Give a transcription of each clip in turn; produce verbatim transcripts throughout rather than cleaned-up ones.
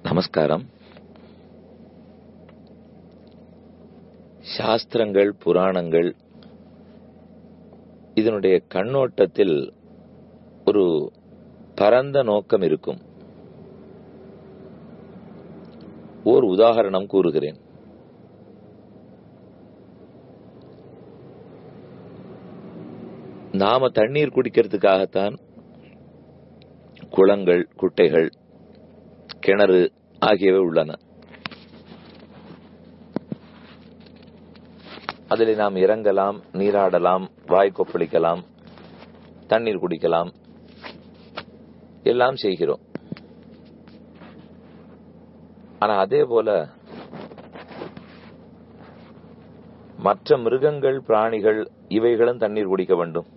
நமஸ்காரம். சாஸ்திரங்கள், புராணங்கள் இதனுடைய கண்ணோட்டத்தில் ஒரு பரந்த நோக்கம் இருக்கும். ஓர் உதாரணம் கூறுகிறேன். நாம தண்ணீர் குடிக்கிறதுக்காகத்தான் குளங்கள், குட்டைகள், கிணறு ஆகியவை உள்ளன. அதில் நாம் இறங்கலாம், நீராடலாம், வாய் கொப்பளிக்கலாம், தண்ணீர் குடிக்கலாம், எல்லாம் செய்கிறோம். ஆனா அதே போல மற்ற மிருகங்கள், பிராணிகள் இவைகளும் தண்ணீர் குடிக்க வேண்டும்.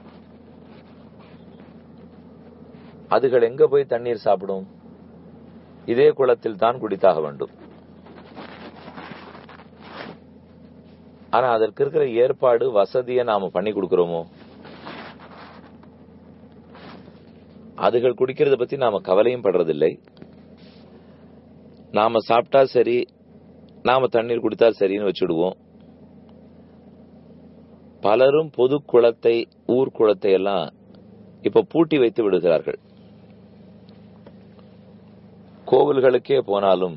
அதுகள் எங்க போய் தண்ணீர் சாப்பிடும்? இதே குளத்தில் தான் குடித்தாக வேண்டும். ஆனா அதற்கு இருக்கிற ஏற்பாடு, வசதியை நாம பண்ணி கொடுக்கிறோமோ? அதுகள் குடிக்கிறத பத்தி நாம கவலையும் படுறதில்லை. நாம சாப்பிட்டா சரி, நாம தண்ணீர் குடித்தா சரின்னு வச்சுடுவோம். பலரும் பொது குளத்தை, ஊர் குளத்தை எல்லாம் இப்ப பூட்டி வைத்து விடுகிறார்கள். கோவில்களுக்கே போனாலும்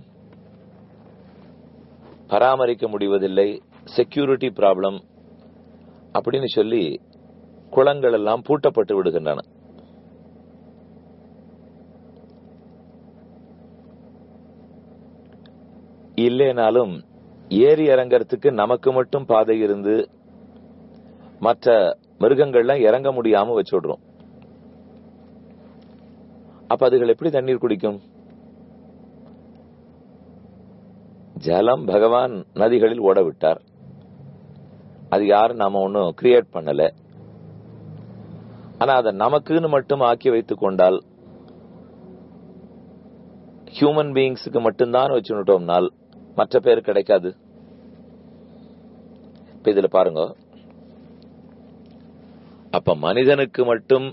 பராமரிக்க முடிவதில்லை, செக்யூரிட்டி ப்ராப்ளம் அப்படின்னு சொல்லி குளங்கள் எல்லாம் பூட்டப்பட்டு விடுகின்றன. இல்லைனாலும் ஏரி இறங்கறதுக்கு நமக்கு மட்டும் பாதை இருந்து மற்ற மிருகங்கள்லாம் இறங்க முடியாம வச்சுடுறோம். அப்ப அதுகள் எப்படி தண்ணீர் குடிக்கும்? ஜலம் பகவான் நதிகளில் ஓட விட்டார். அது யாரும் நாம ஒன்னும் கிரியேட் பண்ணல. ஆனா அதை நமக்குன்னு மட்டும் ஆக்கி வைத்துக் கொண்டால், ஹியூமன் பீயிங்ஸுக்கு மட்டும்தான் வச்சுட்டோம்னால் மற்ற பேர் கிடைக்காது. இப்ப இதுல பாருங்க, அப்ப மனிதனுக்கு மட்டும்,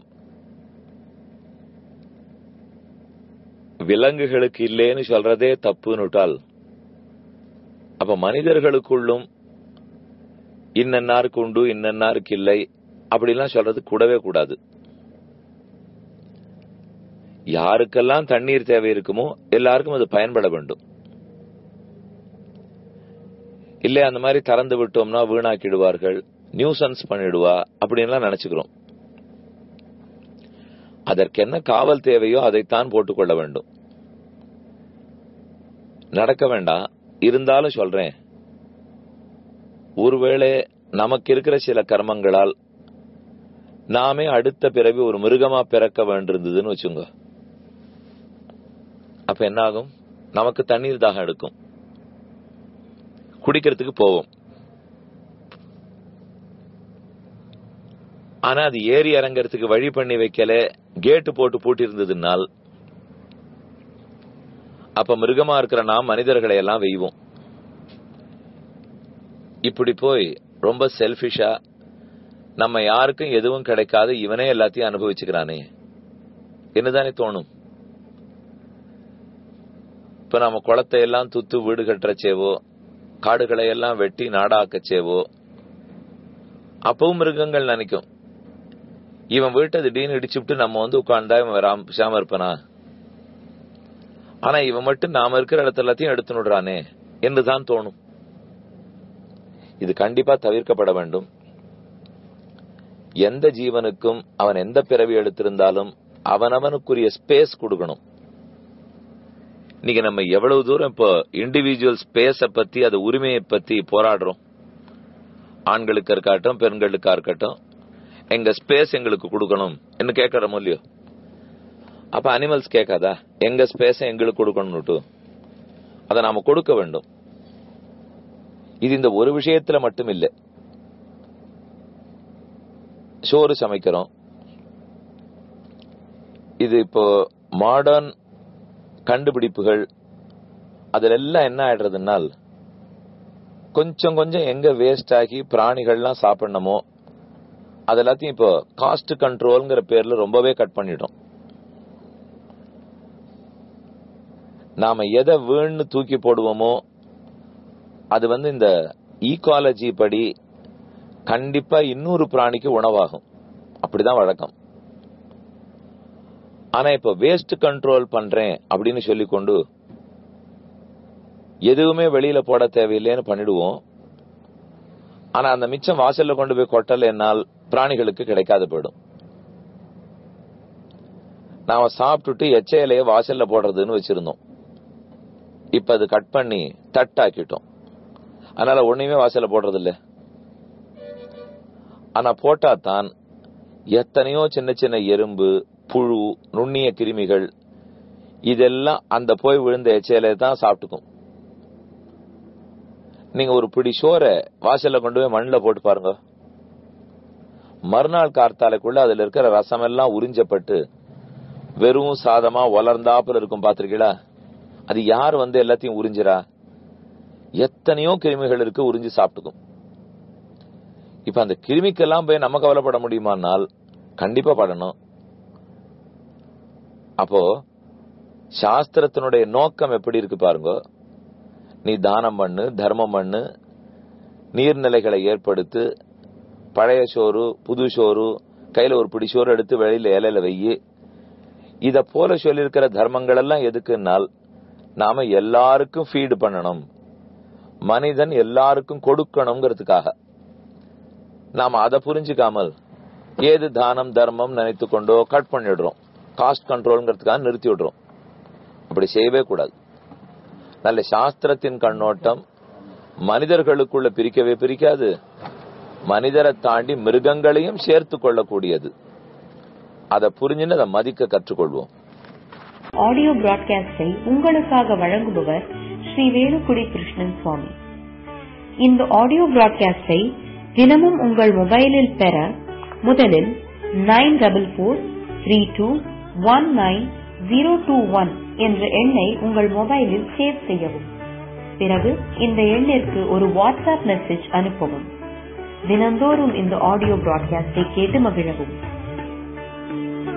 விலங்குகளுக்கு இல்லேன்னு சொல்றதே தப்புன்னுட்டால், அப்ப மனிதர்களுக்குள்ளும் இன்னன்னாருக்கு உண்டு, இன்னன்னாருக்கு இல்லை அப்படிலாம் சொல்றது கூடவே கூடாது. யாருக்கெல்லாம் தண்ணீர் தேவை இருக்குமோ எல்லாருக்கும் அது பயன்பட வேண்டும். இல்ல அந்த மாதிரி திறந்து விட்டோம்னா வீணாக்கிடுவார்கள், நியூசன்ஸ் பண்ணிடுவா அப்படின்லாம் நினைச்சுக்கிறோம். அதற்கு என்ன காவல் தேவையோ அதைத்தான் போட்டுக்கொள்ள வேண்டும். நடக்க வேண்டாம். இருந்தாலும் சொல்றேன், ஒருவேளை நமக்கு இருக்கிற சில கர்மங்களால் நாமே அடுத்த பிறவி ஒரு மிருகமா பிறக்க வேண்டியிருந்ததுன்னு வச்சுங்க. அப்ப என்ன ஆகும்? நமக்கு தண்ணீர் தாகம் எடுக்கும், குடிக்கிறதுக்கு போவோம். ஆனா அது ஏறி இறங்கறதுக்கு வழி பண்ணி வைக்கல, கேட்டு போட்டு பூட்டி இருந்ததுனால், அப்ப மிருகமா இருக்கிற நாம் மனிதர்களை எல்லாம் வெய்வோம். இப்படி போய் ரொம்ப செல்பிஷா, நம்ம யாருக்கும் எதுவும் கிடைக்காது, இவனே எல்லாத்தையும் அனுபவிச்சுக்கிறானே என்னதானே தோணும். இப்ப நம்ம குளத்தை எல்லாம் துத்து வீடு கட்டுறச்சேவோ, காடுகளை எல்லாம் வெட்டி நாடாக்கச்சேவோ, அப்பவும் மிருகங்கள் நினைக்கும், இவன் வீட்டை திடீர்னு இடிச்சுட்டு நம்ம வந்து உட்கார்ந்தா இவன் வராம இருப்பனா, ஆனா இவன் மட்டும் நாம இருக்கிற இடத்துல எல்லாத்தையும் எடுத்து விடுறானே என்றுதான் தோணும். இது கண்டிப்பா தவிர்க்கப்பட வேண்டும். எந்த ஜீவனுக்கும் அவன் எந்த பிறவி எடுத்திருந்தாலும் அவனவனுக்குரிய ஸ்பேஸ் கொடுக்கணும். இன்னைக்கு நம்ம எவ்வளவு தூரம் இப்போ இண்டிவிஜுவல் ஸ்பேஸ பத்தி, அது உரிமையை பத்தி போராடுறோம். ஆண்களுக்கு இருக்கட்டும், பெண்களுக்கா இருக்கட்டும், எங்க ஸ்பேஸ் எங்களுக்கு கொடுக்கணும் என்று கேட்கறோம் இல்லையோ? அப்ப அனிமல்ஸ் கேட்காதா, எங்க ஸ்பேஸ எங்களுக்கு கொடுக்கணும்னுட்டு? அதை நாம கொடுக்க வேண்டும். இது இந்த ஒரு விஷயத்துல மட்டும் இல்லை. சோறு சமைக்கிறோம், இது இப்போ மாடர்ன் கண்டுபிடிப்புகள், அதுல எல்லாம் என்ன ஆயிடுறதுனால், கொஞ்சம் கொஞ்சம் எங்க வேஸ்ட் ஆகி பிராணிகள்லாம் சாப்பிடணுமோ அது எல்லாத்தையும் இப்போ காஸ்ட் கண்ட்ரோல்ங்கிற பேர்ல ரொம்பவே கட் பண்ணிட்டோம். நாம எதை வேணும்னு தூக்கி போடுவோமோ அது வந்து இந்த ஈகாலஜி படி கண்டிப்பா இன்னொரு பிராணிக்கு உணவாகும். அப்படிதான் வழக்கம். ஆனா இப்ப வேஸ்ட் கண்ட்ரோல் பண்றேன் அப்படின்னு சொல்லிக்கொண்டு எதுவுமே வெளியில போட தேவையில்லைன்னு பண்ணிடுவோம். ஆனா அந்த மிச்சம் வாசல்ல கொண்டு போய் கொட்டல என்னால் பிராணிகளுக்கு கிடைக்காது போயிடும். நாம சாப்பிட்டுட்டு எச்ச இலைய வாசல்ல போடுறதுன்னு வச்சிருந்தோம். இப்ப அது கட் பண்ணி தட்டாக்கிட்டோம். அதனால ஒண்ணுமே வாசல்ல போடுறது இல்ல. ஆனா போட்டா தான் எத்தனையோ சின்ன சின்ன எறும்பு, புழு, நுண்ணிய கிருமிகள் இதெல்லாம் அந்த போய் விழுந்த எச்சையில தான் சாப்பிட்டுக்கும். நீங்க ஒரு பிடி சோறை வாசல்ல கொண்டு போய் மண்ணில் போட்டு பாருங்க, மறுநாள் கார்த்தாலைக்குள்ள அதுல இருக்கிற ரசம் எல்லாம் உறிஞ்சப்பட்டு வெறும் சாதமா வளர்ந்தாப்புல இருக்கும். பாத்திருக்கீங்களா? அது யார் வந்து எல்லாத்தையும் உறிஞ்சிரா? எத்தனையோ கிருமிகள் இருக்கு, உறிஞ்சி சாப்பிட்டுக்கும். இப்ப அந்த கிருமிக்கெல்லாம் போய் நம்ம கவலைப்பட முடியுமானால் கண்டிப்பா படணும். அப்போ சாஸ்திரத்தினுடைய நோக்கம் எப்படி இருக்கு பாருங்க. நீ தானம் பண்ணு, தர்மம் பண்ணு, நீர்நிலைகளை ஏற்படுத்து, பழைய சோறு புது சோறு, கையில ஒரு பிடி சோறு எடுத்து வெளியில இலையில வெயி, இத போல சொல்லியிருக்கிற தர்மங்கள் எல்லாம் எதுக்குன்னால் நாம எல்லாருக்கும் ஃபீடு பண்ணணும், மனிதன் எல்லாருக்கும் கொடுக்கணுங்கிறதுக்காக. நாம அதை புரிஞ்சுக்காமல் ஏது தானம் தர்மம் நினைத்து கொண்டோ கட் பண்ணிடுறோம். காஸ்ட் கண்ட்ரோல்ங்கிறதுக்காக நிறுத்தி விடுறோம். அப்படி செய்யவே கூடாது. நல்ல சாஸ்திரத்தின் கண்ணோட்டம் மனிதர்களுக்குள்ள பிரிக்கவே பிரிக்காது, மனிதரை தாண்டி மிருகங்களையும் சேர்த்து கொள்ளக்கூடியது. அதை புரிஞ்சுன்னு அதை மதிக்க கற்றுக்கொள்வோம். ஆடியோ பிராட்காஸ்டை உங்களுக்காக வழங்குபவர் ஸ்ரீ வேலுக்குடி கிருஷ்ணன் சுவாமி. இந்த ஆடியோ பிராட்காஸ்டை தினமும் உங்கள் மொபைலில் பெற முதலில் nine double four three two one nine zero two one என்ற எண்ணை உங்கள் மொபைலில் சேவ் செய்யவும். பிறகு இந்த எண்ணிற்கு ஒரு வாட்ஸ்அப் மெசேஜ் அனுப்பவும். தினந்தோறும் இந்த ஆடியோ பிராட்காஸ்டை கேட்டு மகிழவும்.